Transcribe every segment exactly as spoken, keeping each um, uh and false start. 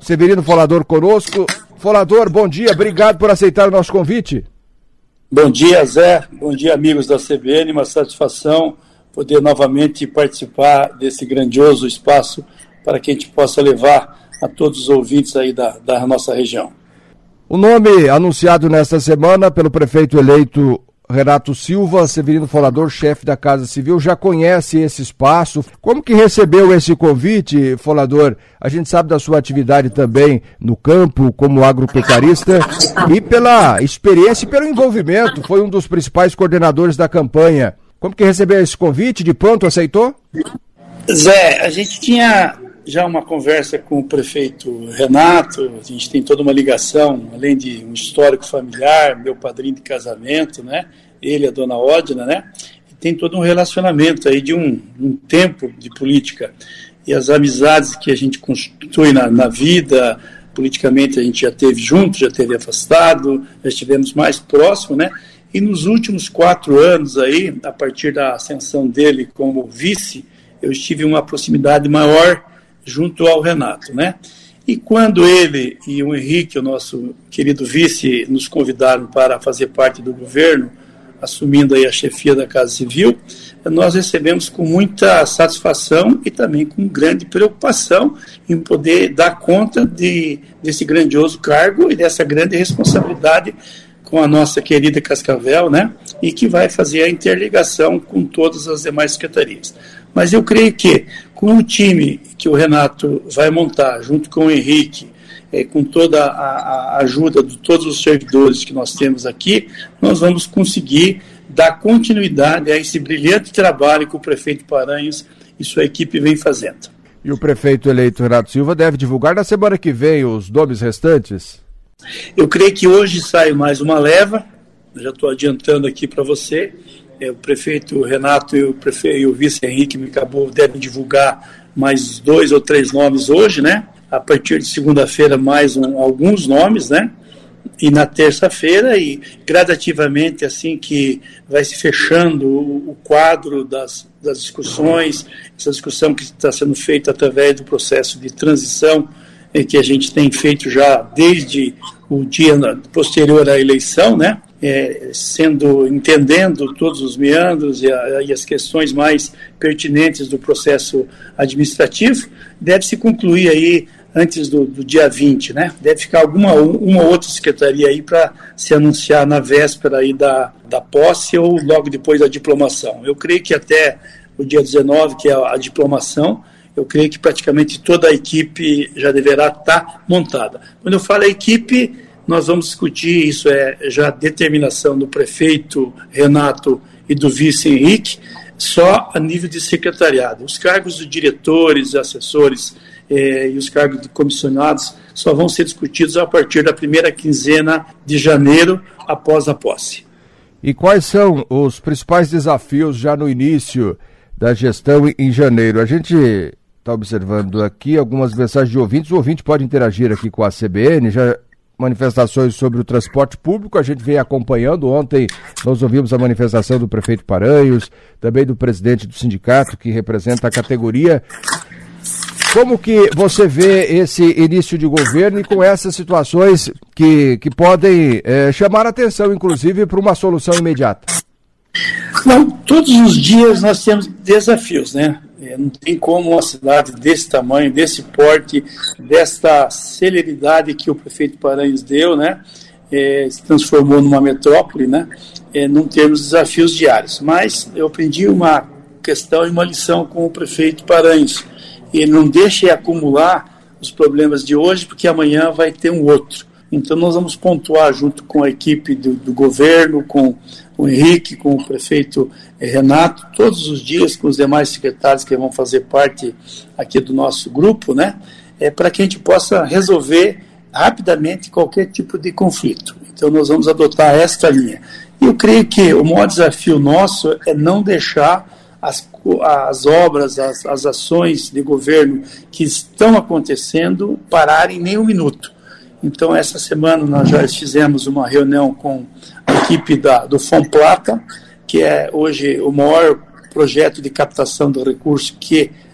Severino Folador conosco. Folador, bom dia, obrigado por aceitar o nosso convite. Bom dia, Zé. Bom dia, amigos da C B N. Uma satisfação poder novamente participar desse grandioso espaço para que a gente possa levar a todos os ouvintes aí da, da nossa região. O nome anunciado nesta semana pelo prefeito eleito Renato Silva, Severino Folador, chefe da Casa Civil, já conhece esse espaço. Como que recebeu esse convite, Folador? A gente sabe da sua atividade também no campo, como agropecuarista, e pela experiência e pelo envolvimento, foi um dos principais coordenadores da campanha. Como que recebeu esse convite? De pronto aceitou? Zé, a gente tinha já uma conversa com o prefeito Renato, a gente tem toda uma ligação, além de um histórico familiar, meu padrinho de casamento, né? Ele e a dona Ódina, né? E tem todo um relacionamento aí de um, um tempo de política. E as amizades que a gente constitui na, na vida, politicamente a gente já teve junto, já teve afastado, já estivemos mais próximo, né? E nos últimos quatro anos aí, a partir da ascensão dele como vice, eu estive uma proximidade maior junto ao Renato, né? E quando ele e o Henrique, o nosso querido vice, nos convidaram para fazer parte do governo, assumindo aí a chefia da Casa Civil, nós recebemos com muita satisfação e também com grande preocupação em poder dar conta de, desse grandioso cargo e dessa grande responsabilidade com a nossa querida Cascavel, né? E que vai fazer a interligação com todas as demais secretarias. Mas eu creio que, com o time que o Renato vai montar, junto com o Henrique, é, com toda a, a ajuda de todos os servidores que nós temos aqui, nós vamos conseguir dar continuidade a esse brilhante trabalho que o prefeito Paranhos e sua equipe vem fazendo. E o prefeito eleito Renato Silva deve divulgar na semana que vem os nomes restantes? Eu creio que hoje sai mais uma leva, já estou adiantando aqui para você. É, o prefeito Renato e o, prefeito, e o vice Henrique Micabou devem divulgar mais dois ou três nomes hoje, né? A partir de segunda-feira, mais um, alguns nomes, né? E na terça-feira, e gradativamente, assim que vai se fechando o, o quadro das, das discussões, essa discussão que está sendo feita através do processo de transição, é, que a gente tem feito já desde o dia posterior à eleição, né? É, sendo, entendendo todos os meandros e, a, e as questões mais pertinentes do processo administrativo, deve se concluir aí antes do, do dia vinte, né? Deve ficar alguma uma outra secretaria aí para se anunciar na véspera aí da, da posse ou logo depois da diplomação. Eu creio que até o dia dezenove, que é a, a diplomação, eu creio que praticamente toda a equipe já deverá estar montada. Quando eu falo a equipe, nós vamos discutir, isso é já determinação do prefeito Renato e do vice Henrique, só a nível de secretariado. Os cargos de diretores, assessores eh, e os cargos de comissionados só vão ser discutidos a partir da primeira quinzena de janeiro, após a posse. E quais são os principais desafios já no início da gestão em janeiro? A gente está observando aqui algumas mensagens de ouvintes, o ouvinte pode interagir aqui com a C B N, já manifestações sobre o transporte público, a gente vem acompanhando. Ontem nós ouvimos a manifestação do prefeito Paranhos, também do presidente do sindicato, que representa a categoria. Como que você vê esse início de governo e com essas situações que, que podem é, chamar a atenção, inclusive, para uma solução imediata? Não, todos os dias nós temos desafios, né? Não tem como uma cidade desse tamanho, desse porte, desta celeridade que o prefeito Paranhos deu, né? É, se transformou numa metrópole, né? É, não termos desafios diários. Mas eu aprendi uma questão e uma lição com o prefeito Paranhos. Ele não deixa acumular os problemas de hoje, porque amanhã vai ter um outro. Então nós vamos pontuar junto com a equipe do, do governo, com o Henrique, com o prefeito Renato, todos os dias com os demais secretários que vão fazer parte aqui do nosso grupo, né? É, para que a gente possa resolver rapidamente qualquer tipo de conflito. Então nós vamos adotar esta linha. E eu creio que o maior desafio nosso é não deixar as, as obras, as, as ações de governo que estão acontecendo pararem nem um minuto. Então, essa semana nós já fizemos uma reunião com a equipe da, do Fomplata, que é hoje o maior projeto de captação do recurso que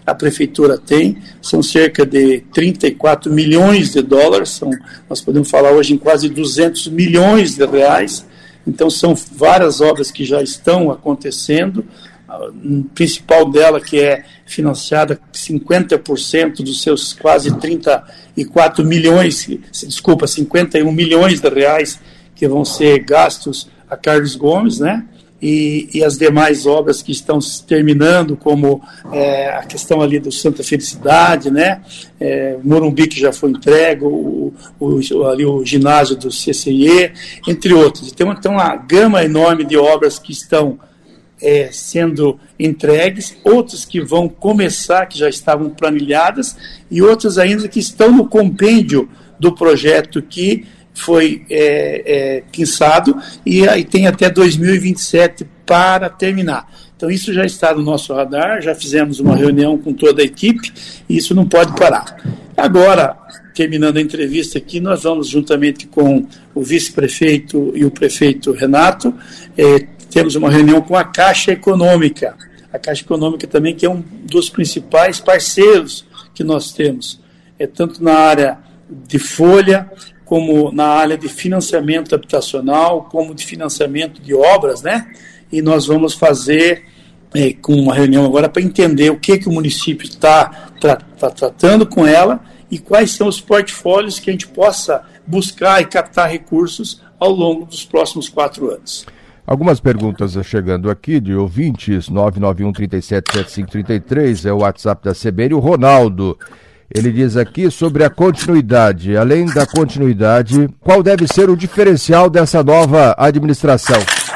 a Prefeitura tem, são cerca de trinta e quatro milhões de dólares, são, nós podemos falar hoje em quase duzentos milhões de reais, então são várias obras que já estão acontecendo, a principal dela que é financiada cinquenta por cento dos seus quase trinta e quatro milhões, desculpa, cinquenta e um milhões de reais que vão ser gastos a Carlos Gomes, né? E, e as demais obras que estão se terminando, como é, a questão ali do Santa Felicidade, né? É, Morumbi, que já foi entregue, o, o, ali o ginásio do C C I E, entre outros. Tem uma, tem uma gama enorme de obras que estão é, sendo entregues, outras que vão começar, que já estavam planilhadas, e outras ainda que estão no compêndio do projeto que foi é, é, pensado, e aí tem até dois mil e vinte e sete para terminar. Então isso já está no nosso radar, já fizemos uma reunião com toda a equipe, e isso não pode parar. Agora, terminando a entrevista aqui, nós vamos, juntamente com o vice-prefeito e o prefeito Renato, é, temos uma reunião com a Caixa Econômica, a Caixa Econômica também, que é um dos principais parceiros que nós temos, é tanto na área de folha, como na área de financiamento habitacional, como de financiamento de obras, né? E nós vamos fazer é, com uma reunião agora para entender o que, que o município está tra tá tratando com ela e quais são os portfólios que a gente possa buscar e captar recursos ao longo dos próximos quatro anos. Algumas perguntas chegando aqui de ouvintes, nove nove um, três sete, sete cinco três três, é o WhatsApp da C B N, o Ronaldo. Ele diz aqui sobre a continuidade. Além da continuidade, qual deve ser o diferencial dessa nova administração?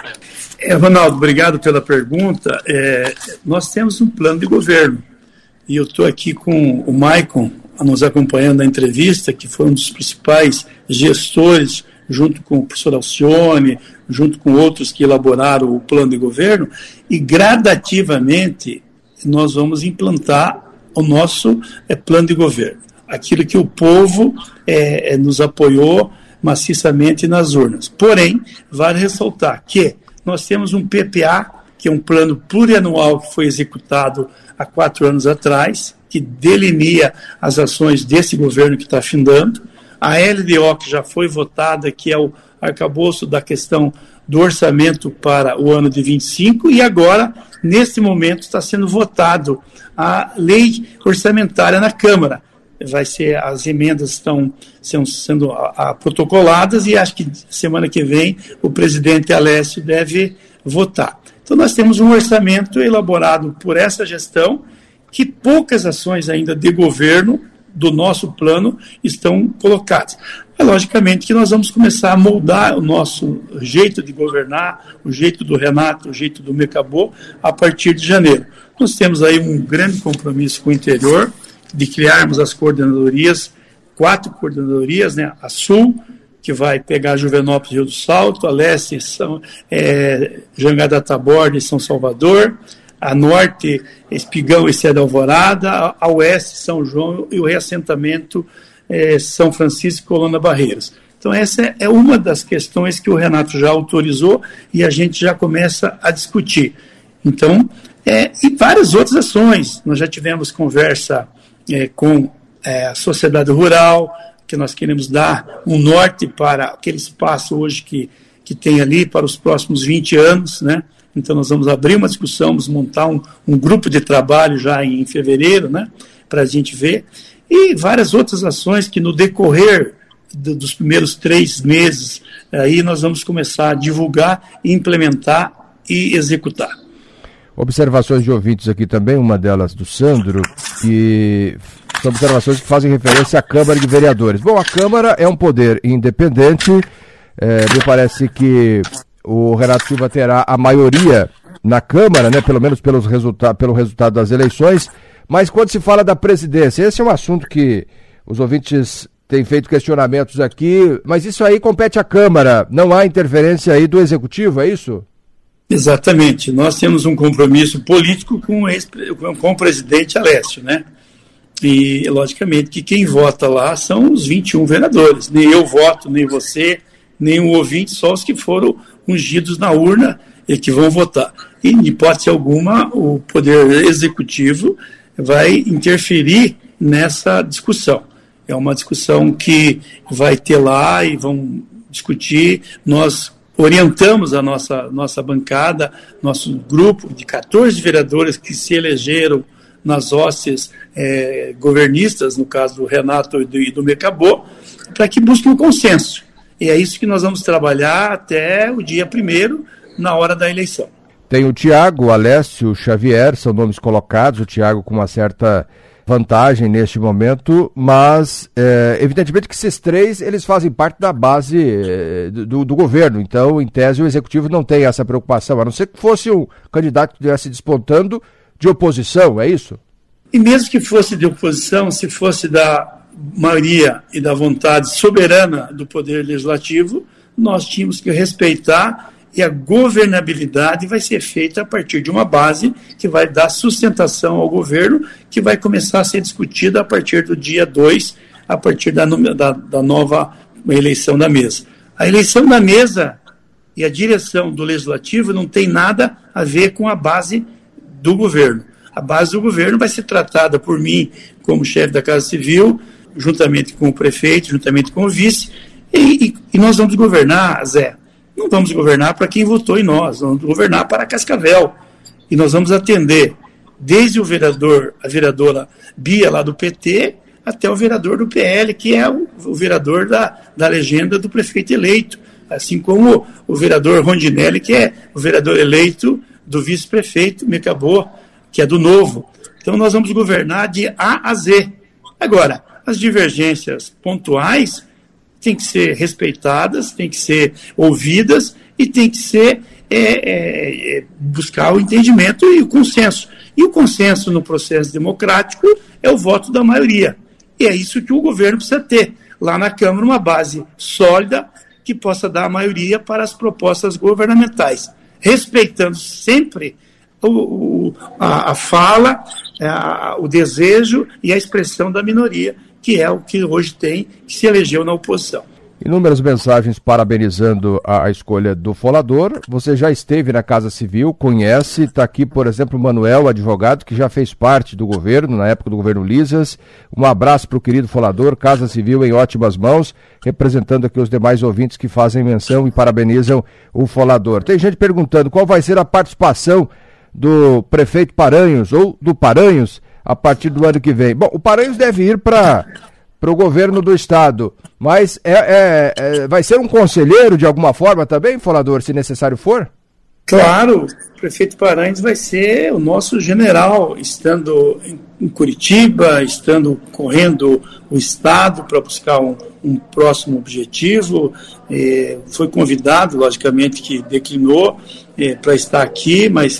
É, Ronaldo, obrigado pela pergunta. É, nós temos um plano de governo. E eu estou aqui com o Maicon, nos acompanhando na entrevista, que foi um dos principais gestores, junto com o professor Alcione, junto com outros que elaboraram o plano de governo, e gradativamente nós vamos implantar o nosso é, plano de governo, aquilo que o povo é, é, nos apoiou maciçamente nas urnas. Porém, vale ressaltar que nós temos um P P A, que é um plano plurianual que foi executado há quatro anos atrás, que delinea as ações desse governo que está findando, a L D O que já foi votada, que é o arcabouço da questão do orçamento para o ano de vinte e cinco, e agora, neste momento, está sendo votado a lei orçamentária na Câmara. Vai ser, as emendas estão sendo, sendo a, a, protocoladas e acho que semana que vem o presidente Alessio deve votar. Então nós temos um orçamento elaborado por essa gestão, que poucas ações ainda de governo do nosso plano estão colocadas. Mas, logicamente, que nós vamos começar a moldar o nosso jeito de governar, o jeito do Renato, o jeito do Mecabô, a partir de janeiro. Nós temos aí um grande compromisso com o interior, de criarmos as coordenadorias, quatro coordenadorias, né? A Sul, que vai pegar Juvenópolis e Rio do Salto, a Leste, São, é, Jangada Taborda e São Salvador, a Norte, Espigão e Serra da Alvorada, a Oeste, São João e o reassentamento é, São Francisco e Colônia Barreiras. Então essa é uma das questões que o Renato já autorizou e a gente já começa a discutir. Então, é, e várias outras ações. Nós já tivemos conversa é, com é, a sociedade rural, que nós queremos dar um norte para aquele espaço hoje que, que tem ali para os próximos vinte anos, né? Então nós vamos abrir uma discussão, vamos montar um, um grupo de trabalho já em fevereiro, né? Para a gente ver. E várias outras ações que no decorrer do, dos primeiros três meses, aí nós vamos começar a divulgar, implementar e executar. Observações de ouvintes aqui também, uma delas do Sandro, que são observações que fazem referência à Câmara de Vereadores. Bom, a Câmara é um poder independente, é, me parece que o Renato Silva terá a maioria na Câmara, né, pelo menos pelos resulta- pelo resultado das eleições, mas quando se fala da presidência, esse é um assunto que os ouvintes têm feito questionamentos aqui, mas isso aí compete à Câmara, não há interferência aí do Executivo, é isso? Exatamente, nós temos um compromisso político com o, ex, com o presidente Alessio, né? E, logicamente, que quem vota lá são os vinte e um vereadores, nem eu voto, nem você, nem o ouvinte, só os que foram ungidos na urna e que vão votar. E, em hipótese alguma, o Poder Executivo vai interferir nessa discussão. É uma discussão que vai ter lá e vão discutir. Nós orientamos a nossa, nossa bancada, nosso grupo de quatorze vereadores que se elegeram nas hostes é, governistas, no caso do Renato e do, e do Mecabô, para que busquem um consenso. E é isso que nós vamos trabalhar até o dia primeiro, na hora da eleição. Tem o Tiago, o Alessio, o Xavier, são nomes colocados, o Tiago com uma certa vantagem neste momento, mas é, evidentemente que esses três, eles fazem parte da base é, do, do governo, então em tese o executivo não tem essa preocupação, a não ser que fosse um candidato que estivesse despontando de oposição, é isso? E mesmo que fosse de oposição, se fosse da maioria e da vontade soberana do Poder Legislativo, nós tínhamos que respeitar, e a governabilidade vai ser feita a partir de uma base que vai dar sustentação ao governo, que vai começar a ser discutida a partir do dia dois, a partir da, da, da nova eleição da mesa. A eleição da mesa e a direção do Legislativo não tem nada a ver com a base do governo. A base do governo vai ser tratada por mim como chefe da Casa Civil, juntamente com o prefeito, juntamente com o vice, e, e, e nós vamos governar, Zé. Não vamos governar para quem votou em nós, vamos governar para Cascavel. E nós vamos atender desde o vereador, a vereadora Bia, lá do P T, até o vereador do P L, que é o, o vereador da, da legenda do prefeito eleito, assim como o vereador Rondinelli, que é o vereador eleito do vice-prefeito Mecabô, que é do Novo. Então nós vamos governar de A a Z. Agora, as divergências pontuais têm que ser respeitadas, têm que ser ouvidas e tem que ser é, é, buscar o entendimento e o consenso. E o consenso no processo democrático é o voto da maioria. E é isso que o governo precisa ter. Lá na Câmara, uma base sólida que possa dar a maioria para as propostas governamentais, respeitando sempre o, o, a, a fala, a, o desejo e a expressão da minoria, que é o que hoje tem, que se elegeu na oposição. Inúmeras mensagens parabenizando a, a escolha do Folador. Você já esteve na Casa Civil, conhece, está aqui, por exemplo, o Manuel, advogado, que já fez parte do governo, na época do governo Lisas. Um abraço para o querido Folador, Casa Civil em ótimas mãos, representando aqui os demais ouvintes que fazem menção e parabenizam o Folador. Tem gente perguntando qual vai ser a participação do prefeito Paranhos, ou do Paranhos, a partir do ano que vem. Bom, o Paranhos deve ir para o governo do estado, mas é, é, é, vai ser um conselheiro de alguma forma também, Folador, se necessário for? Claro, o prefeito Paranhos vai ser o nosso general, estando em, em Curitiba, estando correndo o estado para buscar um, um próximo objetivo. É, foi convidado, logicamente que declinou é, para estar aqui, mas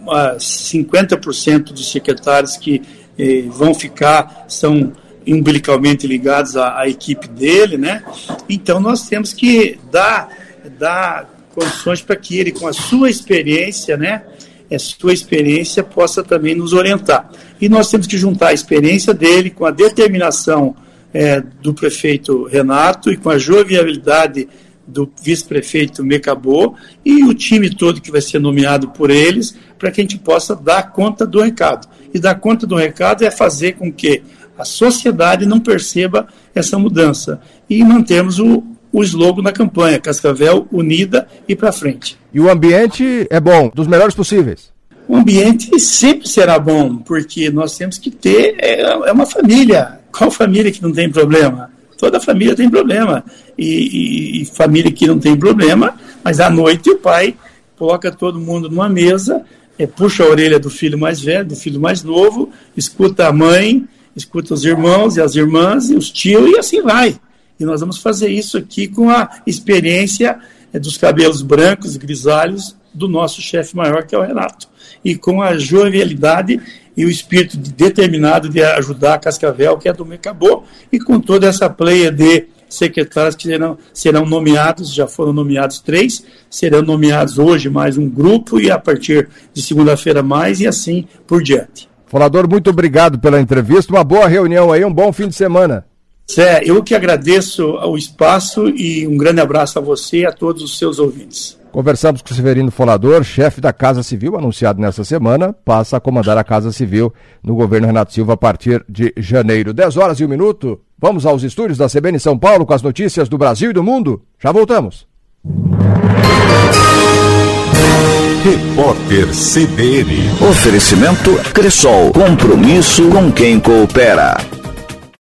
cinquenta por cento dos secretários que eh, vão ficar são umbilicalmente ligados à, à equipe dele, né? Então nós temos que dar, dar condições para que ele, com a sua experiência, né, a sua experiência possa também nos orientar. E nós temos que juntar a experiência dele com a determinação eh, do prefeito Renato e com a jovialidade do vice-prefeito Mecabô e o time todo que vai ser nomeado por eles, para que a gente possa dar conta do recado. E dar conta do recado é fazer com que a sociedade não perceba essa mudança. E mantermos o, o slogan da campanha, Cascavel unida e para frente. E o ambiente é bom, dos melhores possíveis? O ambiente sempre será bom, porque nós temos que ter, é, é uma família. Qual família que não tem problema? Toda família tem problema, e, e, e família que não tem problema, mas à noite o pai coloca todo mundo numa mesa, é, puxa a orelha do filho mais velho, do filho mais novo, escuta a mãe, escuta os irmãos e as irmãs, e os tios, e assim vai. E nós vamos fazer isso aqui com a experiência é, dos cabelos brancos e grisalhos do nosso chefe maior, que é o Renato, e com a jovialidade e o espírito determinado de ajudar a Cascavel, que é do Mecabô, e com toda essa pleia de secretários que serão, serão nomeados, já foram nomeados três, serão nomeados hoje mais um grupo, e a partir de segunda-feira mais, e assim por diante. Folador, muito obrigado pela entrevista, uma boa reunião aí, um bom fim de semana. Zé, eu que agradeço o espaço e um grande abraço a você e a todos os seus ouvintes. Conversamos com o Severino Folador, chefe da Casa Civil, anunciado nesta semana, passa a comandar a Casa Civil no governo Renato Silva a partir de janeiro. dez horas e um minuto, vamos aos estúdios da C B N em São Paulo com as notícias do Brasil e do mundo. Já voltamos. Repórter C B N. Oferecimento Cressol. Compromisso com quem coopera.